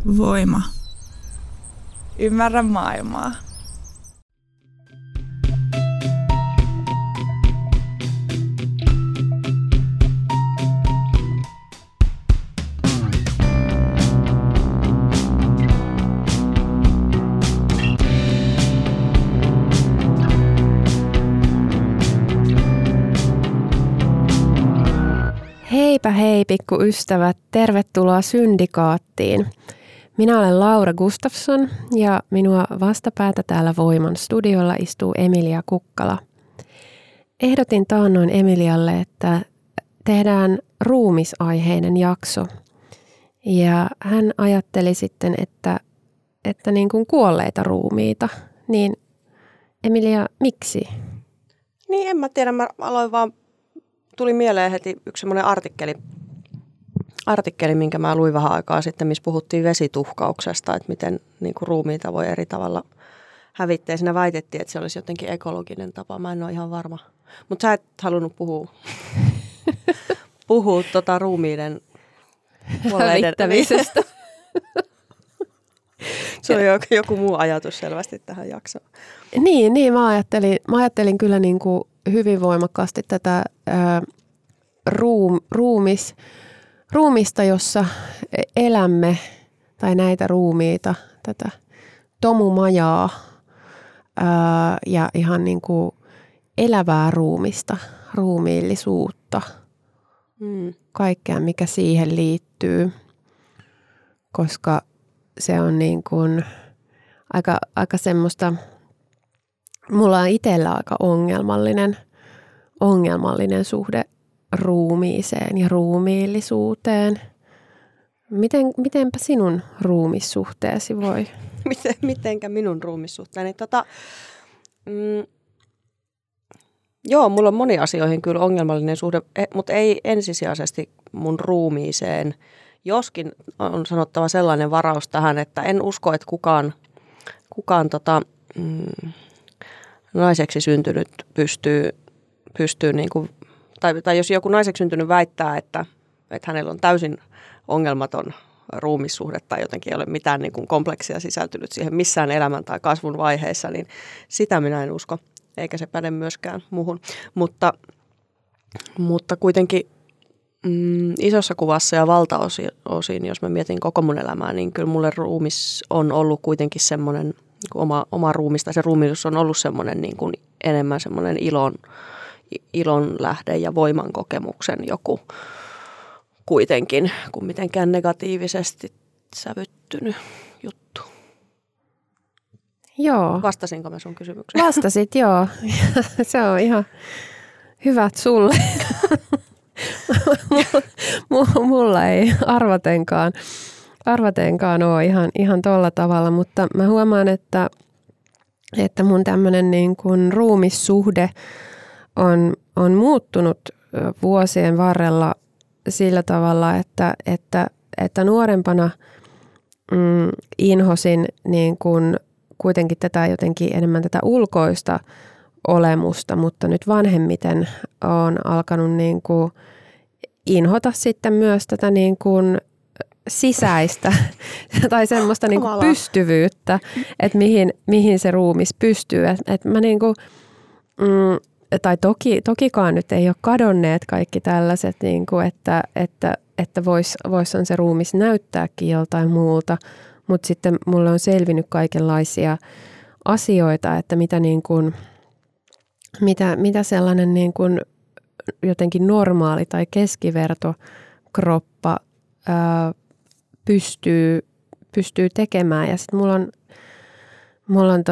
Voima. Ymmärrä maailmaa. Heipä hei pikkuystävät, tervetuloa Syndikaattiin. Minä olen Laura Gustafsson ja minua vastapäätä täällä Voiman studiolla istuu Emilia Kukkala. Ehdotin taannoin Emilialle, että tehdään ruumisaiheinen jakso. Ja hän ajatteli sitten, että niin kuin kuolleita ruumiita. Niin Emilia, miksi? Niin en mä tiedä, mä aloin vaan, tuli mieleen heti yksi semmoinen artikkeli, minkä mä luin vähän aikaa sitten, missä puhuttiin vesituhkauksesta, että miten niin kuin ruumiita voi eri tavalla hävittää. Siinä väitettiin, että se olisi jotenkin ekologinen tapa. Mä en ole ihan varma. Mutta sä et halunnut puhua ruumiiden hävittämisestä. Se on joku muu ajatus selvästi tähän jaksoon. Niin mä ajattelin kyllä niin kuin hyvin voimakkaasti tätä ruumista, jossa elämme, tai näitä ruumiita, tätä tomumajaa ja ihan niin kuin elävää ruumista, ruumiillisuutta, kaikkea mikä siihen liittyy, koska se on niin kuin aika semmoista, mulla on itsellä aika ongelmallinen suhde ruumiiseen ja ruumiillisuuteen. Mitenpä sinun ruumissuhteesi voi? Mitenkä minun ruumissuhteeni? Joo, mulla on moni asioihin kyllä ongelmallinen suhde, mutta ei ensisijaisesti mun ruumiiseen. Joskin on sanottava sellainen varaus tähän, että en usko, että kukaan naiseksi syntynyt pystyy niin kuin, tai jos joku naiseksi syntynyt väittää, että hänellä on täysin ongelmaton ruumissuhde tai jotenkin ei ole mitään niin kuin kompleksia sisältynyt siihen missään elämän tai kasvun vaiheessa, niin sitä minä en usko, eikä se päde myöskään muuhun. Mutta kuitenkin isossa kuvassa ja valtaosin, jos mä mietin koko mun elämää, niin kyllä mulle ruumis on ollut kuitenkin semmoinen, niin oma ruumis, tai se ruumiillisuus on ollut semmoinen niin kuin enemmän semmoinen ilon lähde ja voiman kokemuksen joku kuitenkin, kuin mitenkään negatiivisesti sävyttynyt juttu. Joo. Vastasinko mä sun kysymykseen? Vastasit, joo. Se on ihan hyvät sulle. Mulla ei arvatenkaan ole ihan tolla tavalla, mutta mä huomaan, että mun tämmönen niin kuin ruumissuhde on muuttunut vuosien varrella sillä tavalla, että nuorempana inhosin niin kuin kuitenkin tätä jotenkin enemmän tätä ulkoista olemusta, mutta nyt vanhemmiten on alkanut niin kuin inhota sitten myös tätä niin kuin sisäistä tai semmoista niin kuin pystyvyyttä, että mihin se ruumis pystyy. Että mä niin kuin, tai tokikaan nyt ei ole kadonneet kaikki tällaiset, niin kuin, että vois se ruumis näyttääkin joltain muulta, mutta sitten mulle on selvinnyt kaikenlaisia asioita, että mitä, niin kuin, mitä sellainen niin kuin jotenkin normaali tai keskivertokroppa pystyy tekemään. Ja sitten mulla on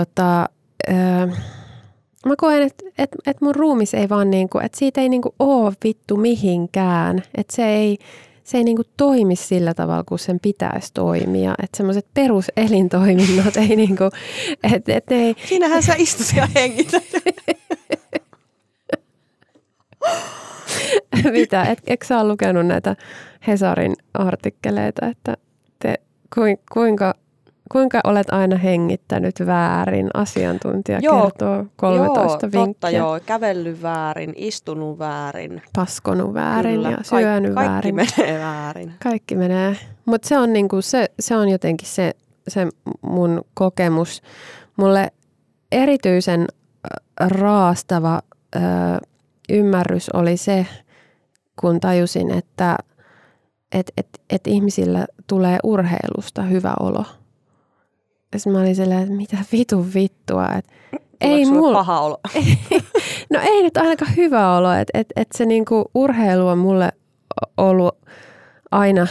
mä koen, että mun ruumis ei vaan niinku, että siitä ei niinku oo vittu mihinkään. Että se ei niinku toimi sillä tavalla, kun sen pitäisi toimia. Että semmoiset peruselintoiminnot ei niinku, että ei. Siinähän sä istut ja hengität. Mitä? Etkö sä ole lukenut näitä Hesarin artikkeleita, että kuinka kuinka olet aina hengittänyt väärin? Asiantuntija kertoo 13 vinkkiä. Totta, joo. Kävellyt väärin, istunut väärin. Paskonut väärin ja syönyt väärin. Kaikki menee väärin. Kaikki menee. Mutta se on, niinku, se on jotenkin se mun kokemus. Mulle erityisen raastava ymmärrys oli se, kun tajusin, että ihmisillä tulee urheilusta hyvä olo. Ja mä olin silleen, että mitä vittua. Ei mulla paha olo? No ei nyt ainakaan hyvä olo. Että se niinku urheilu on mulle ollut aina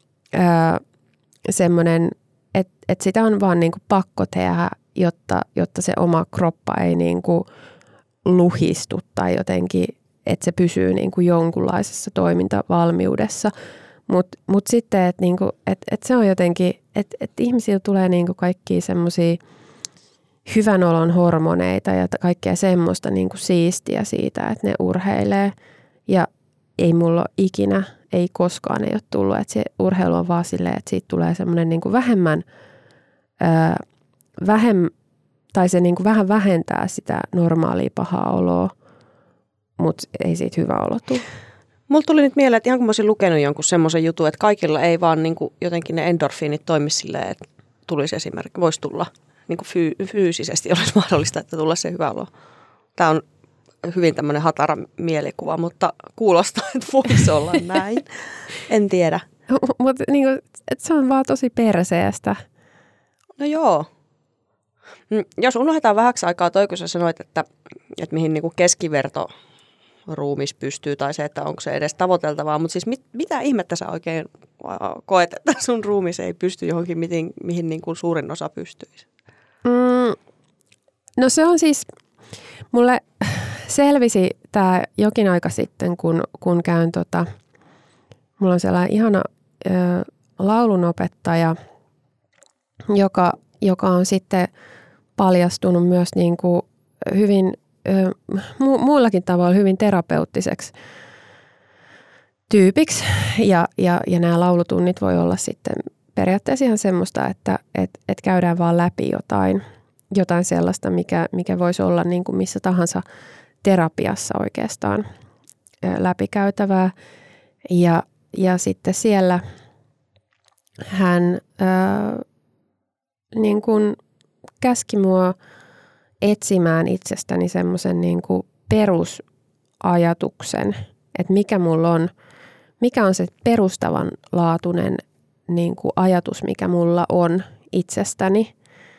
semmoinen, että sitä on vaan niinku pakko tehdä, jotta se oma kroppa ei niinku luhistu tai jotenkin, että se pysyy niinku jonkunlaisessa toimintavalmiudessa. Mut sitten, että niinku, et se on jotenkin, että ihmisillä tulee niinku kaikkia semmoisia hyvän olon hormoneita ja kaikkea semmoista niinku siistiä siitä, että ne urheilee. Ja ei mulla ikinä, ei koskaan ei ole tullut, että se urheilu on vaan silleen, että siitä tulee semmoinen niinku tai se niinku vähän vähentää sitä normaalia pahaa oloa, mutta ei siitä hyvä olo tule. Mulla tuli nyt mieleen, että ihan kun mä olisin lukenut jonkun semmoisen jutun, että kaikilla ei vaan niinku jotenkin ne endorfiinit toimi silleen, että tulisi esimerkiksi, voisi tulla niinku fyysisesti, olisi mahdollista, että tulla se hyvä olo. Tämä on hyvin tämmöinen hatara mielikuva, mutta kuulostaa, että voisi olla näin. En tiedä. Mutta niinku, se on vaan tosi perseestä. No joo. Jos unohdetaan vähäksi aikaa toi, kun sä sanoit, että mihin niinku keskiverto ruumis pystyy tai se, että onko se edes tavoiteltavaa, mutta siis mitä ihmettä sä oikein koet, että sun ruumis ei pysty johonkin, mihin niin kuin suurin osa pystyisi? No se on siis, mulle selvisi tämä jokin aika sitten, kun käyn mulla on sellainen ihana laulunopettaja, joka on sitten paljastunut myös niin kuin hyvin muillakin tavoilla hyvin terapeuttiseksi tyypiksi. Ja nämä laulutunnit voi olla sitten periaatteessa ihan semmoista, että käydään vaan läpi jotain sellaista, mikä voisi olla niin kuin missä tahansa terapiassa oikeastaan läpikäytävää. Ja sitten siellä hän niin kuin käski mua etsimään itsestäni semmoisen niin kuin perusajatuksen, että mikä on se perustavanlaatuinen niin kuin ajatus, mikä mulla on itsestäni.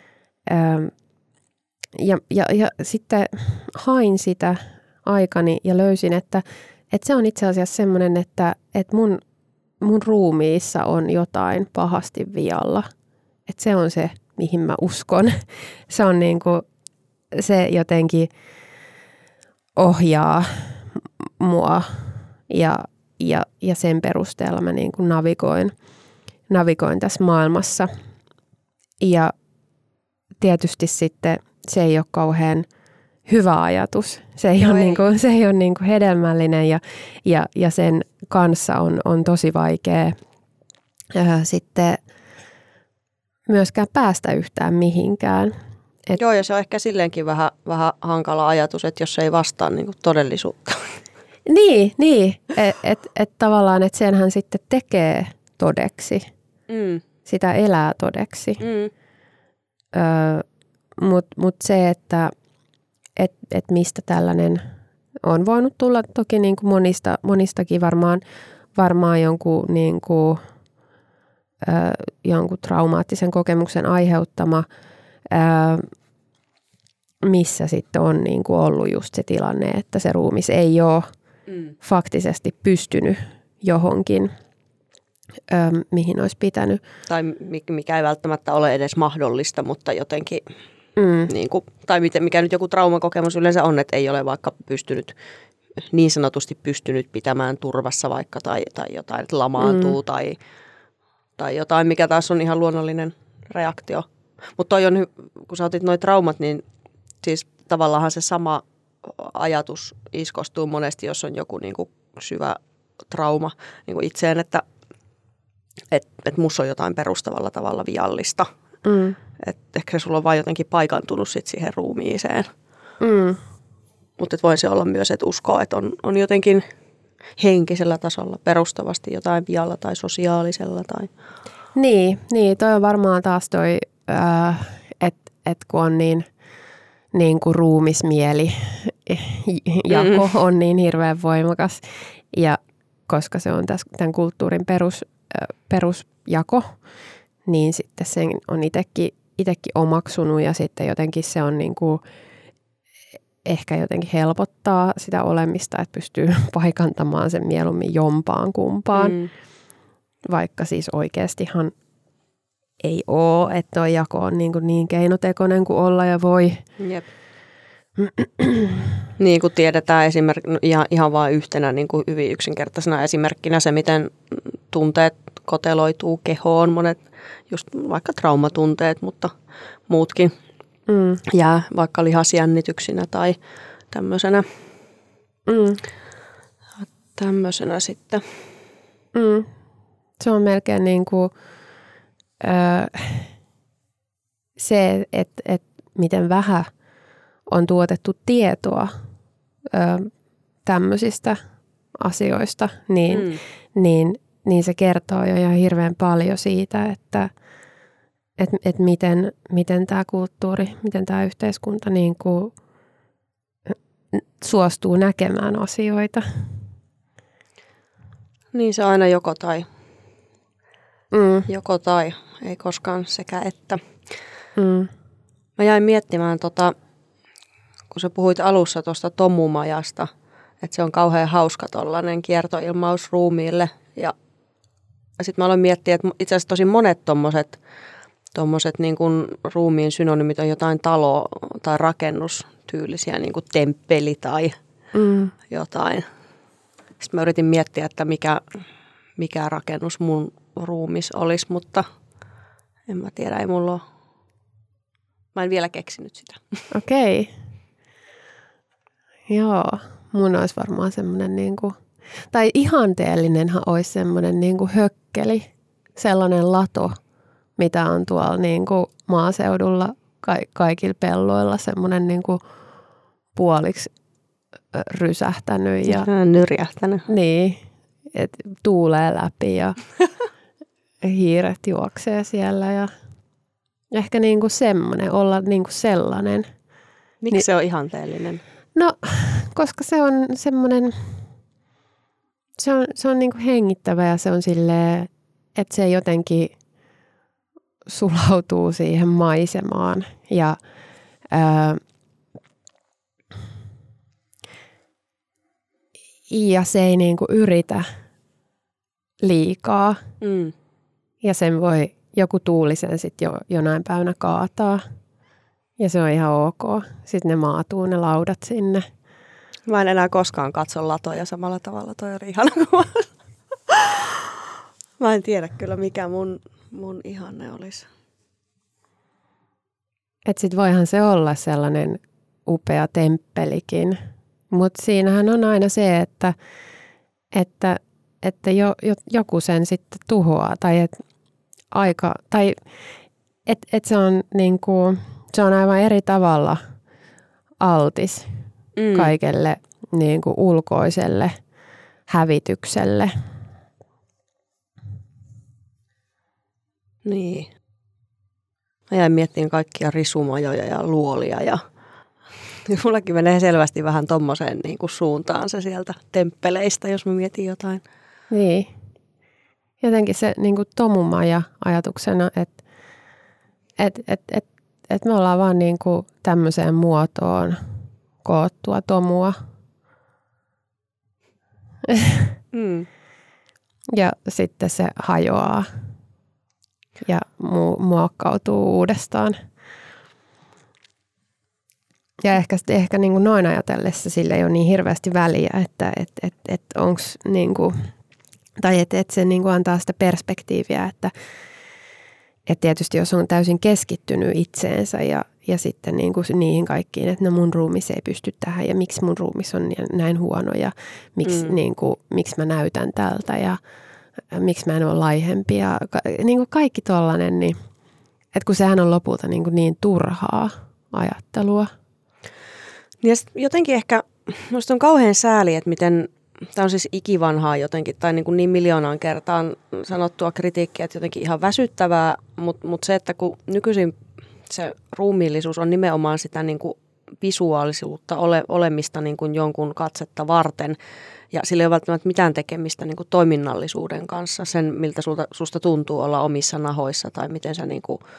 Ja sitten hain sitä aikani ja löysin, että se on itse asiassa semmoinen, että mun ruumiissa on jotain pahasti vialla. Että se on se, mihin mä uskon. Se on niin kuin se jotenkin ohjaa mua ja sen perusteella mä niin kuin navigoin tässä maailmassa. Ja tietysti sitten se ei ole kauhean hyvä ajatus. Se ei ole niin kuin hedelmällinen ja sen kanssa on tosi vaikea sitten myöskään päästä yhtään mihinkään. Joo, ja se on ehkä silleenkin vähän hankala ajatus, että jos se ei vastaa niin kuin todellisuutta. Niin. Että tavallaan, että senhän sitten tekee todeksi. Sitä elää todeksi. Mutta se, että mistä tällainen on voinut tulla toki niin kuin monistakin varmaan jonkun traumaattisen kokemuksen aiheuttama, missä sitten on niin kuin ollut just se tilanne, että se ruumis ei ole faktisesti pystynyt johonkin, mihin olisi pitänyt. Tai mikä ei välttämättä ole edes mahdollista, mutta jotenkin, niin kuin, tai mikä nyt joku traumakokemus yleensä on, että ei ole vaikka niin sanotusti pystynyt pitämään turvassa vaikka tai jotain, että lamaantuu tai jotain, mikä taas on ihan luonnollinen reaktio. Mutta toi on, kun sä otit noi traumat, niin siis tavallaan se sama ajatus iskostuu monesti, jos on joku niin kuin syvä trauma niin kuin itseen, että musta on jotain perustavalla tavalla viallista. Että ehkä se sulla on vaan jotenkin paikantunut sit siihen ruumiiseen. Mm. Mutta voi se olla myös, että uskoo, että on jotenkin henkisellä tasolla perustavasti jotain vialla tai sosiaalisella. Tai... Niin, toi on varmaan taas toi, että kun on niin kuin ruumismieli jako on niin hirveän voimakas ja koska se on tämän kulttuurin perusjako, niin sitten sen on itsekin omaksunut ja sitten jotenkin se on niin kuin ehkä jotenkin helpottaa sitä olemista, että pystyy paikantamaan sen mieluummin jompaan kumpaan, vaikka siis oikeastihan ei ole, että tuo jako on niin keinotekoinen kuin olla ja voi. Jep. Niin kuin tiedetään esimerkiksi ihan vain yhtenä niin kuin hyvin yksinkertaisena esimerkkinä se, miten tunteet koteloituu kehoon, monet just vaikka traumatunteet, mutta muutkin jää vaikka lihasjännityksinä tai tämmöisenä sitten. Se on melkein niin kuin se, että miten vähän on tuotettu tietoa tämmöisistä asioista, niin se kertoo jo ihan hirveän paljon siitä, että miten tämä kulttuuri, miten tämä yhteiskunta niin kuin suostuu näkemään asioita. Niin se aina joko tai. Joko tai, ei koskaan sekä että. Mä jäin miettimään, kun sä puhuit alussa tuosta tomumajasta, että se on kauhean hauska tollainen kiertoilmaus ruumiille. Ja sitten mä aloin miettiä, että itse asiassa tosi monet tommoset niin kuin ruumiin synonymit on jotain talo- tai rakennustyylisiä, niin kuin temppeli tai jotain. Sitten mä yritin miettiä, että mikä rakennus mun ruumis olisi, mutta en mä tiedä, ei mulla ole. Mä en vielä keksinyt sitä. Okei. Joo, mun olisi varmaan semmoinen tai ihanteellinenhan olisi semmoinen hökkeli, sellainen lato, mitä on tuolla maaseudulla kaikilla pelloilla, semmoinen puoliksi rysähtänyt. Ja nyrjähtänyt. Niin, että tuulee läpi ja hiiret juoksee siellä ja ehkä semmoinen, olla sellainen. Miksi se on ihanteellinen? No, koska se on semmoinen, se on hengittävä ja se on silleen, että se jotenkin sulautuu siihen maisemaan ja se ei yritä liikaa ja sen voi joku tuulisen sitten jonain päivänä kaataa ja se on ihan ok. Sitten ne maatuu ne laudat sinne. Mä en enää koskaan katso latoja samalla tavalla, toi on ihana kuva. Mä en tiedä kyllä mikä mun ihanne olisi. Että sit voihan se olla sellainen upea temppelikin, mutta siinähän on aina se, että joku sen sitten tuhoaa tai että se on se on aivan eri tavalla altis kaikelle ulkoiselle hävitykselle. Niin. Mä jäin miettimään kaikkia risumajoja ja luolia ja mullakin menee selvästi vähän tommoseen suuntaan se sieltä temppeleistä, jos mä mietin jotain. Niin. Jotenkin se tomumaja ajatuksena, että me ollaan vaan tämmöiseen muotoon koottua tomua. Ja sitten se hajoaa ja muokkautuu uudestaan. Ja ehkä noin ajatellessa sillä ei ole niin hirveästi väliä, että onko tai että se antaa sitä perspektiiviä, että tietysti jos on täysin keskittynyt itseensä ja sitten niihin kaikkiin, että no mun ruumis ei pysty tähän ja miksi mun ruumis on näin huono ja miksi, miksi mä näytän tältä ja miksi mä en ole laihempi ja kaikki tollainen, niin että kun sehän on lopulta niin turhaa ajattelua. Ja jotenkin ehkä, minusta on kauhean sääli, että miten, tämä on siis ikivanhaa jotenkin, tai niin miljoonaan kertaan sanottua kritiikkiä, että jotenkin ihan väsyttävää, mutta se, että kun nykyisin se ruumiillisuus on nimenomaan sitä niin kuin visuaalisuutta, olemista niin kuin jonkun katsetta varten, ja sillä ei ole välttämättä mitään tekemistä niin kuin toiminnallisuuden kanssa, sen miltä susta tuntuu olla omissa nahoissa, tai miten sä niin kuin,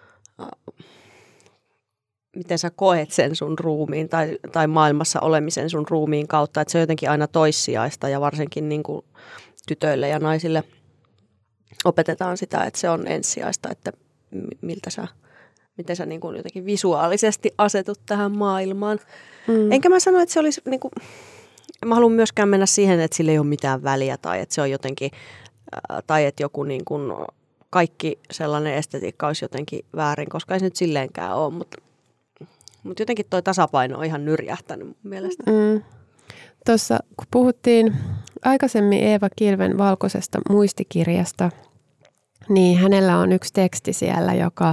miten sä koet sen sun ruumiin tai maailmassa olemisen sun ruumiin kautta, että se on jotenkin aina toissijaista ja varsinkin niin kuin tytöille ja naisille opetetaan sitä, että se on ensisijaista, että miten sä niin kuin jotenkin visuaalisesti asetut tähän maailmaan. Enkä mä sano, että se olisi, niin kuin, mä haluan myöskään mennä siihen, että sillä ei ole mitään väliä tai että se on jotenkin, tai että joku niin kuin kaikki sellainen estetiikka olisi jotenkin väärin, koska ei se nyt silleenkään ole, mutta jotenkin toi tasapaino on ihan nyrjähtänyt mun mielestä. Tuossa kun puhuttiin aikaisemmin Eeva Kilven valkoisesta muistikirjasta, niin hänellä on yksi teksti siellä,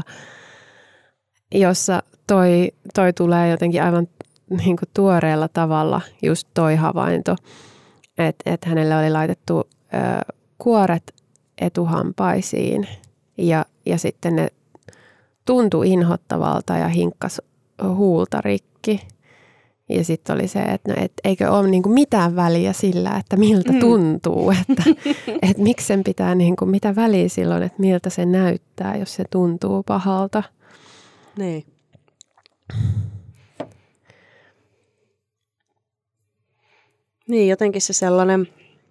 jossa toi tulee jotenkin aivan niin kuin tuoreella tavalla just toi havainto, että hänelle oli laitettu kuoret etuhampaisiin ja sitten ne tuntui inhottavalta ja hinkkas huulta rikki. Ja sitten oli se, että eikö ole niinku mitään väliä sillä, että miltä tuntuu, että miksi sen pitää, niinku, mitä väliä silloin, että miltä se näyttää, jos se tuntuu pahalta. Niin. Niin, jotenkin se sellainen,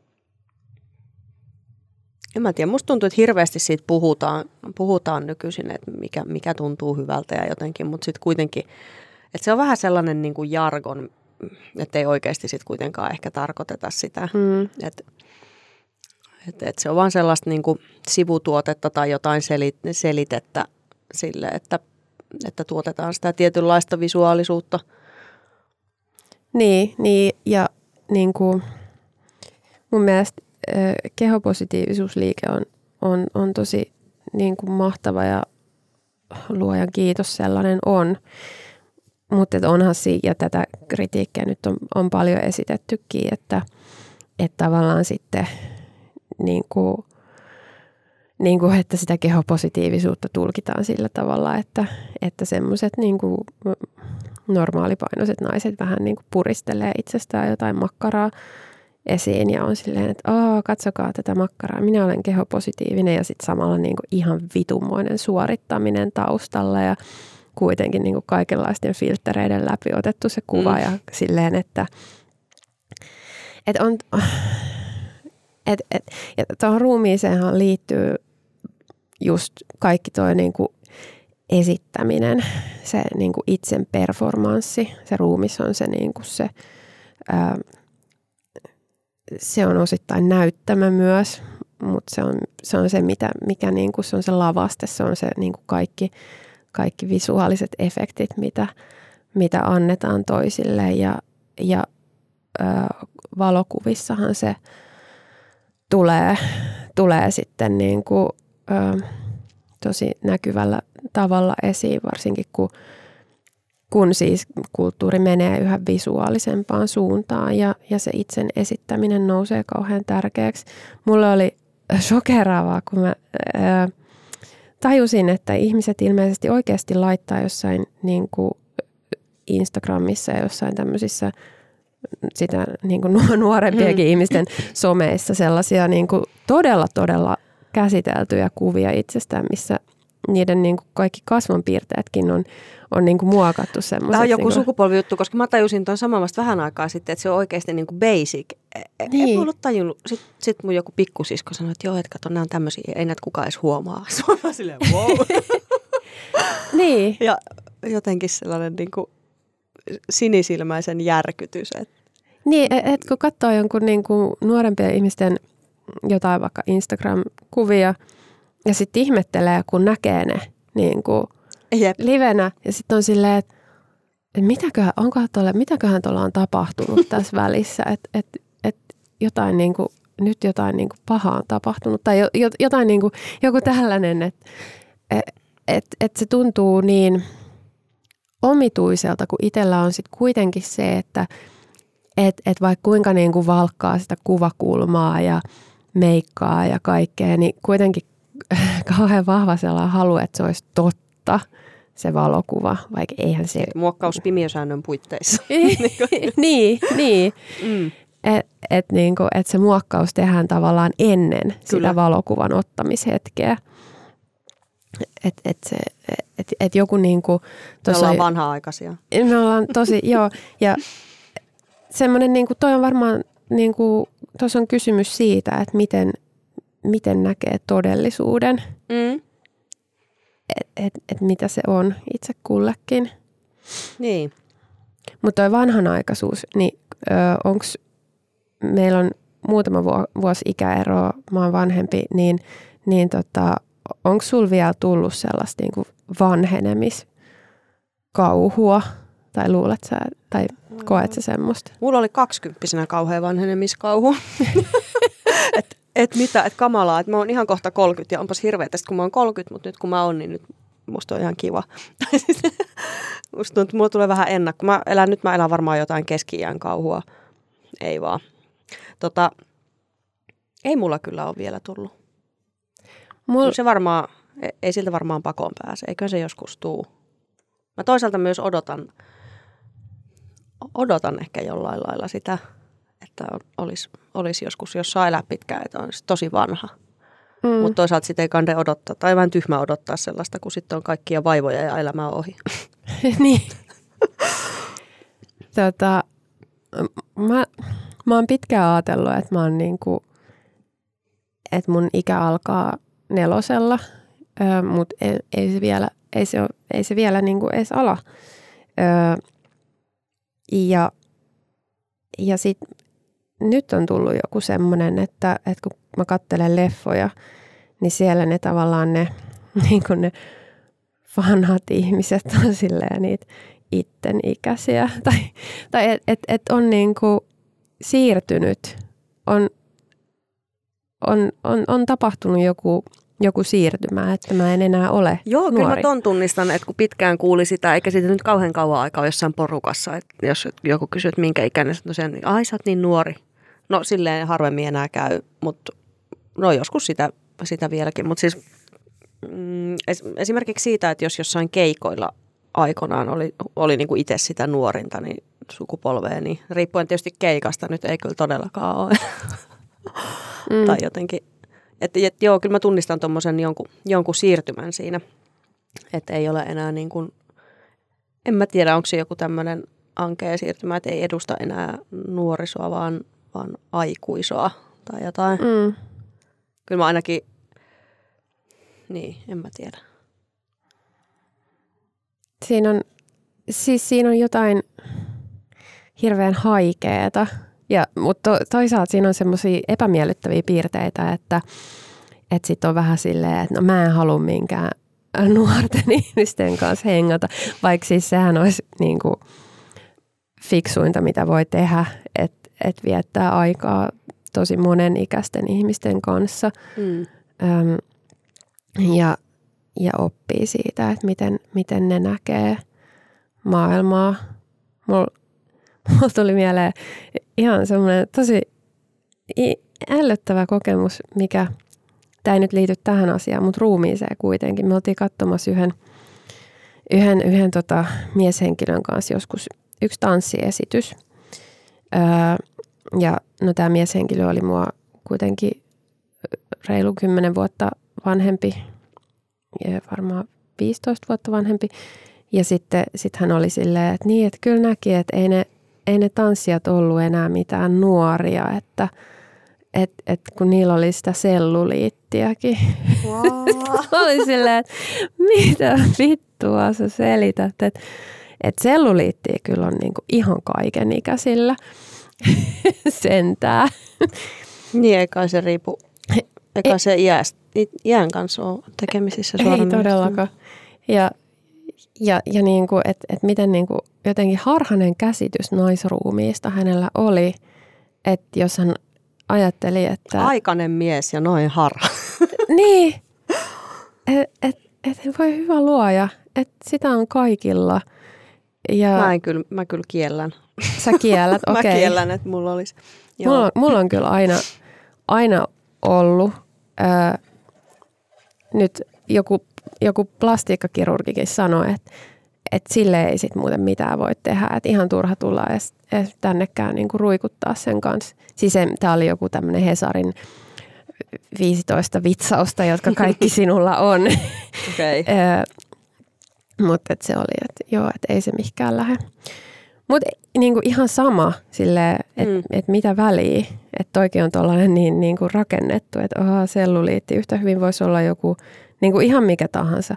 en mä tiedä, musta tuntuu, että hirveästi siitä puhutaan nykyisin, että mikä tuntuu hyvältä ja jotenkin, mutta sitten kuitenkin, että se on vähän sellainen niin kuin jargon, että ei oikeasti sitten kuitenkaan ehkä tarkoiteta sitä, että se on vaan sellaista niin kuin sivutuotetta tai jotain selitettä sille, että tuotetaan sitä tietynlaista visuaalisuutta. Niin ja niin kuin mun mielestä kehopositiivisuusliike on tosi niin kuin mahtava ja luojan kiitos sellainen on. Mutta onhan ja tätä kritiikkiä nyt on paljon esitettykin, että tavallaan sitten niin kuin, että sitä kehopositiivisuutta tulkitaan sillä tavalla, että semmoiset niin kuin normaalipainoiset naiset vähän niin kuin puristelee itsestään jotain makkaraa esiin ja on silleen, että katsokaa tätä makkaraa, minä olen kehopositiivinen ja sitten samalla niin kuin ihan vitummoinen suorittaminen taustalla ja kuitenkin niin kuin kaikenlaisten filtreiden läpi otettu se kuva ja silleen, että tuohon ruumiiseenhan liittyy just kaikki toi niin kuin esittäminen, se niin kuin itsen performanssi, se ruumis on se niin kuin se on osittain näyttämö myös, mutta se on se mikä niin kuin se on se lavaste, se on se niin kuin kaikki visuaaliset efektit, mitä annetaan toisille ja valokuvissahan se tulee sitten niin kuin, tosi näkyvällä tavalla esiin, varsinkin kun siis kulttuuri menee yhä visuaalisempaan suuntaan ja se itsen esittäminen nousee kauhean tärkeäksi. Mulle oli shokeraavaa, kun mä tajusin, että ihmiset ilmeisesti oikeasti laittaa jossain niin kuin Instagramissa ja jossain tämmöisissä sitä niin kuin nuorempiakin ihmisten someissa sellaisia niin kuin todella käsiteltyjä kuvia itsestään, missä niiden niin kuin kaikki kasvonpiirteetkin on niin kuin muokattu semmoiseksi. Tämä on joku niin sukupolvijuttu, koska mä tajusin tuon saman vasta vähän aikaa sitten, että se on oikeasti niin kuin basic. En ollut tajunnut. Sitten mun joku pikkusisko sanoi, että joo, että kato, nämä on tämmöisiä, ei näitä kukaan edes huomaa. Se on silleen, wow. Niin. Ja jotenkin sellainen niin kuin sinisilmäisen järkytys. Niin, että kun katsoo jonkun niin kuin nuorempien ihmisten jotain vaikka Instagram-kuvia ja sitten ihmettelee, kun näkee ne niin kuin livenä ja sitten on silleen, että mitäköhän tuolla on tapahtunut tässä välissä, että jotain niin kuin, nyt jotain niin kuin pahaa on tapahtunut tai jotain niin kuin, joku tällainen, et se tuntuu niin omituiselta, kun itsellä on sitten kuitenkin se, että et vaikka kuinka niin kuin valkkaa sitä kuvakulmaa ja meikkaa ja kaikkea, niin kuitenkin kauhean vahva sellainen halu, että se olisi totta, se valokuva, vaikka eihän se... Muokkaus pimiösäännön puitteissa. niin. Että niinku, et se muokkaus tehdään tavallaan ennen sitä valokuvan ottamishetkeä. Et joku niinku... Me ollaan vanha-aikaisia. Me ollaan tosi, joo. Ja semmoinen, niinku, toi on varmaan, niinku, tuossa on kysymys siitä, että miten näkee todellisuuden. Et mitä se on itse kullekin. Niin. Mutta toi vanhanaikaisuus, niin onko... Meillä on muutama vuosi ikäeroa, mä oon vanhempi, niin onko sulla vielä tullut sellaista niin kuin vanhenemiskauhua? Tai luulet sä, tai koet sä semmoista? Mulla oli 20-vuotiaana kauhea vanhenemiskauhu. Mitä, että kamalaa, että mä oon ihan kohta 30 ja onpas hirveetä, kun mä oon 30, mutta nyt kun mä oon, niin nyt musta on ihan kiva. Musta tuntuu, että mulla tulee vähän ennakko. Mä elän varmaan jotain keski-iän kauhua. Ei vaan. Ei mulla kyllä ole vielä tullut. Se varmaan, ei siltä varmaan pakoon pääse. Eikö se joskus tuu? Mä toisaalta myös odotan ehkä jollain lailla sitä, että olisi joskus, jos saa elää pitkään, että on tosi vanha. Mutta toisaalta sitä ei kande odottaa, tai vähän tyhmä odottaa sellaista, kun sitten on kaikkia vaivoja ja elämää ohi. Niin. Mä oon pitkään ajatellut, että mä oon niinku, että mun ikä alkaa 4, mutta ei se vielä niinku edes ala. Ja sit nyt on tullut joku semmoinen, että kun mä katselen leffoja, niin siellä ne tavallaan ne vanhat ihmiset on silleen niitä itten ikäisiä. Tai et on niinku siirtynyt, on tapahtunut joku siirtymä, että mä en enää ole nuori. Kyllä mä ton tunnistan, että kun pitkään kuuli sitä, eikä siitä nyt kauhean kauan aikaa jossain porukassa, että jos joku kysyy, että minkä ikäinen, niin ai sä oot niin nuori. No silleen harvemmin enää käy, mutta no joskus sitä vieläkin. Mutta siis esimerkiksi siitä, että jos jossain keikoilla aikoinaan oli niin kuin itse sitä nuorinta, niin sukupolvea, niin riippuen tietysti keikasta, nyt ei kyllä todellakaan ole. Tai jotenkin, että joo, kyllä mä tunnistan tuommoisen jonkun siirtymän siinä, että ei ole enää niin kuin, en mä tiedä, onko se joku tämmöinen ankea siirtymä, että ei edusta enää nuorisoa, vaan aikuisoa tai jotain. Kyllä mä ainakin, niin, en mä tiedä. Siinä on jotain hirveän haikeeta, mutta toisaalta siinä on semmoisia epämiellyttäviä piirteitä, että sit on vähän silleen, että no mä en halua minkään nuorten ihmisten kanssa hengata, vaikka siis sehän olisi niinku fiksuinta, mitä voi tehdä, että viettää aikaa tosi monen ikäisten ihmisten kanssa ja oppii siitä, että miten ne näkee maailmaa. Mulla tuli mieleen ihan semmoinen tosi ällöttävä kokemus, tämä ei nyt liity tähän asiaan, mutta ruumiiseen kuitenkin. Me oltiin katsomassa yhden mieshenkilön kanssa joskus yksi tanssiesitys. Ja no tämä mieshenkilö oli mua kuitenkin reilu 10 vuotta vanhempi, ja varmaan 15 vuotta vanhempi. Ja sitten hän oli silleen, että niin, että kyllä näki, että ei ne tanssijat ollut enää mitään nuoria, että kun niillä oli sitä selluliittiäkin. Wow. Oli silleen, että mitä vittua sä selität, että selluliittiä kyllä on niinku ihan kaiken ikäisillä sentää. Niin, eikä se riipu, eikä se iän kanssa ole tekemisissä suoraan. Ei todellakaan. Ja niinku, että miten niinku jotenkin harhainen käsitys naisruumiista hänellä oli, että jos hän ajatteli, että... Aikainen mies ja noin harha. Niin, voi hyvä luoja, että sitä on kaikilla. Ja Mä kyllä kiellän. Sä kiellät, okei. Mä kiellän, että mulla olisi. Mulla on kyllä aina ollut. Nyt joku plastiikkakirurgikin sanoi, että sille ei sit muuten mitään voi tehdä. Että ihan turha tulla edes tännekään niinku ruikuttaa sen kanssa. Siis tää oli joku tämmöinen Hesarin 15 vitsausta, jotka kaikki sinulla on. Okay. Mutta se oli, että joo, että ei se mihinkään lähde. Mutta niinku ihan sama silleen, että mitä väliä. Että toikin on tuollainen niinku rakennettu, että selluliitti yhtä hyvin voisi olla joku niinku ihan mikä tahansa.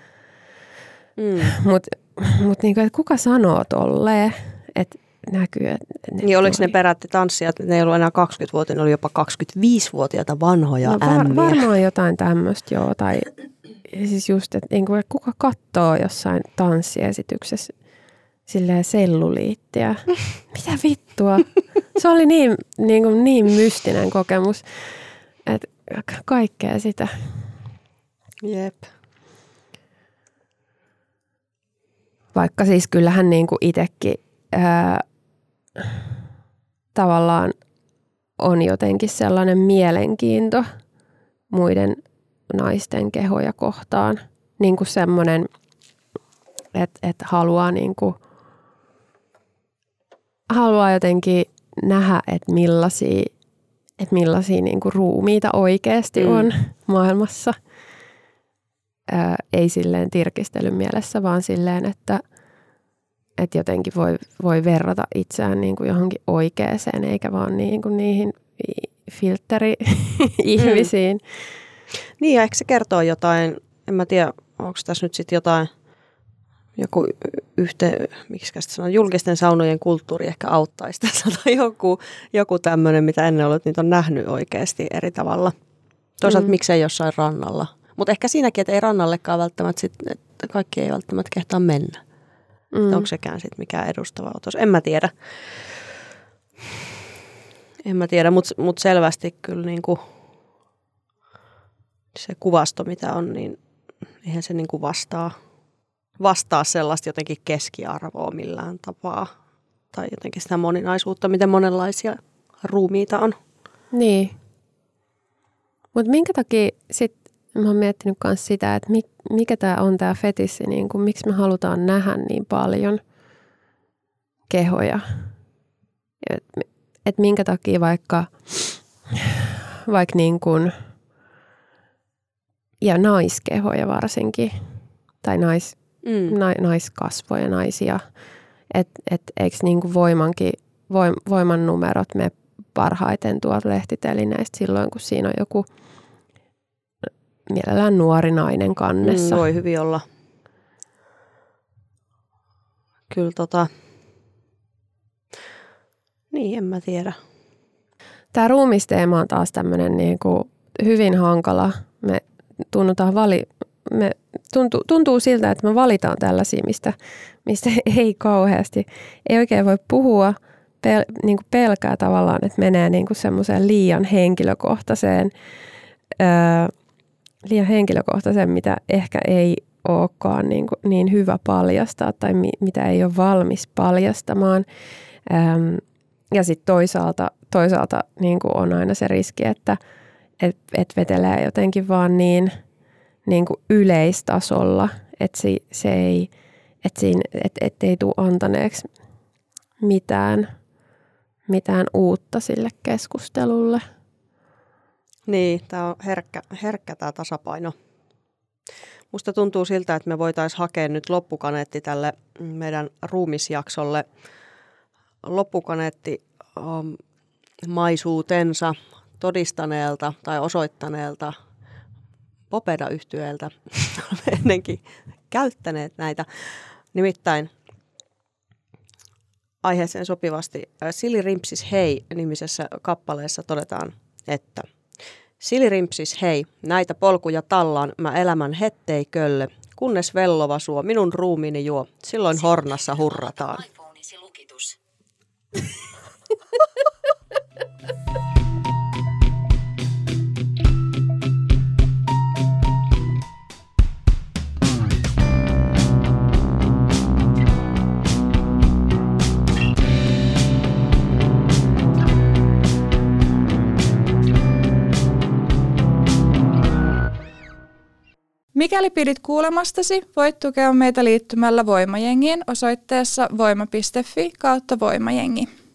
Mutta niinku, että kuka sanoo tolleen, että näkyy. Niin oliko ne perätti tanssijat, ne ei ollut enää 20-vuotiaita, ne oli jopa 25-vuotiaita vanhoja ämmiä. Varmaan jotain tämmöistä, joo. Tai siis just, että niinku, kuka katsoo jossain tanssiesityksessä silleen selluliittiä. Mitä vittua? Se oli niin mystinen kokemus, että kaikkea sitä. Jep. Vaikka siis kyllähän niinku itsekin tavallaan on jotenkin sellainen mielenkiinto muiden naisten kehoja kohtaan. Niinku semmoinen, että haluaa jotenkin nähdä, että millaisia niinku ruumiita oikeasti on maailmassa. Ei silleen tirkistelyn mielessä, vaan silleen, että jotenkin voi verrata itseään niinku johonkin oikeeseen, eikä vaan niinku niihin filtteri-ihmisiin. Niin, ja ehkä se kertoo jotain, en mä tiedä, onko tässä nyt sitten jotain, julkisten saunojen kulttuuri ehkä auttaisi tässä, tai joku tämmöinen, mitä ennen ollut, niitä on nähnyt oikeasti eri tavalla. Toisaalta miksei jossain rannalla. Mutta ehkä siinäkin, että ei rannallekaan välttämättä, että kaikki ei välttämättä kehtaa mennä. Onko sekään sitten mikään edustava otos? En mä tiedä, mutta selvästi kyllä niinku se kuvasto, mitä on, niin eihän se niinku vastaa sellaista jotenkin keskiarvoa millään tapaa. Tai jotenkin sitä moninaisuutta, miten monenlaisia ruumiita on. Niin. Mutta minkä takia sitten mä oon miettinyt myös sitä, että mikä tämä on tämä fetissi, niin kuin, miksi me halutaan nähdä niin paljon kehoja. Et minkä takia vaikka niin kuin, ja naiskehoja varsinkin, tai naiskasvoja, naisia, että eikö niin kuin voiman numerot mene parhaiten tuolta lehtitelineistä silloin, kun siinä on joku mielellään nuori nainen kannessa. Voi hyvin olla. Kyllä niin, en mä tiedä. Tämä ruumisteema on taas tämmöinen niinku hyvin hankala. Tuntuu siltä, että me valitaan tällaisia, mistä ei kauheasti, ei oikein voi puhua. Niinku pelkää tavallaan, että menee niinku semmoiseen liian henkilökohtaiseen, mitä ehkä ei olekaan niin hyvä paljastaa tai mitä ei ole valmis paljastamaan. Ja sitten toisaalta niin kuin on aina se riski, että et vetelee jotenkin vaan niin kuin yleistasolla, että ei tule antaneeksi mitään uutta sille keskustelulle. Niin, tämä on herkkä tämä tasapaino. Musta tuntuu siltä, että me voitaisiin hakea nyt loppukaneetti tälle meidän ruumisjaksolle. Loppukaneetti maisuutensa todistaneelta tai osoittaneelta Popeda-yhtyeeltä. Olemme ennenkin käyttäneet näitä. Nimittäin aiheeseen sopivasti Silly Rimpsis Hei -nimisessä kappaleessa todetaan, että Silly Rimpsis hei, näitä polkuja tallaan mä elämän hettei kölle, kunnes vellova suo minun ruumiini juo, silloin hornassa hurrataan. Mikäli pidit kuulemastasi, voit tukea meitä liittymällä Voimajengiin osoitteessa voima.fi/voimajengi.